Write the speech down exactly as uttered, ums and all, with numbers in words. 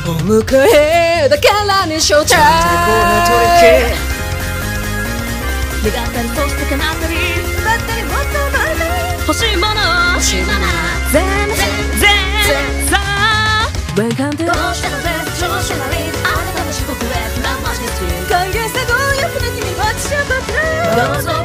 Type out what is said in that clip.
お迎えだからにしようた願ったりそして叶ったりだったりもっともっと欲しいもの欲しいもの全然全さあ Welcome to どうしたのぜ調子悪いあなたの四国へフランマジです歓迎さごよくな君はちしゃばくどうぞ